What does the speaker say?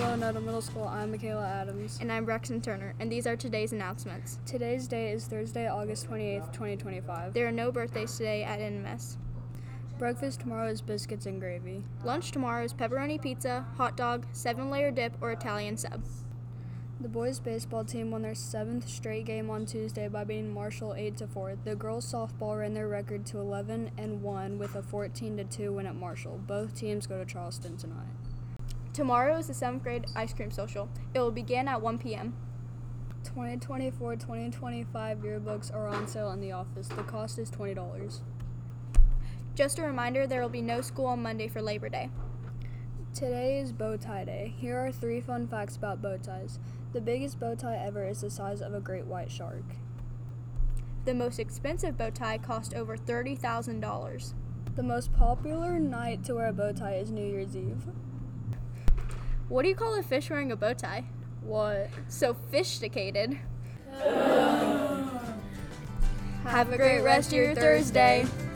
Hello, Nutter Middle School. I'm Michaela Adams. And I'm Braxton Turner, and these are today's announcements. Today's date is Thursday, August 28th, 2025. There are no birthdays today at NMS. Breakfast tomorrow is biscuits and gravy. Lunch tomorrow is pepperoni pizza, hot dog, 7-layer dip, or Italian sub. The boys' baseball team won their 7th straight game on Tuesday by beating Marshall 8-4. The girls' softball ran their record to 11-1 with a 14-2 win at Marshall. Both teams go to Charleston tonight. Tomorrow is the 7th grade ice cream social. It will begin at 1 p.m. 2024-2025 yearbooks are on sale in the office. The cost is $20. Just a reminder, there will be no school on Monday for Labor Day. Today is bow tie day. Here are 3 fun facts about bow ties. The biggest bow tie ever is the size of a great white shark. The most expensive bow tie cost over $30,000. The most popular night to wear a bow tie is New Year's Eve. What do you call a fish wearing a bow tie? What? Sophisticated. Have a great rest of your Thursday.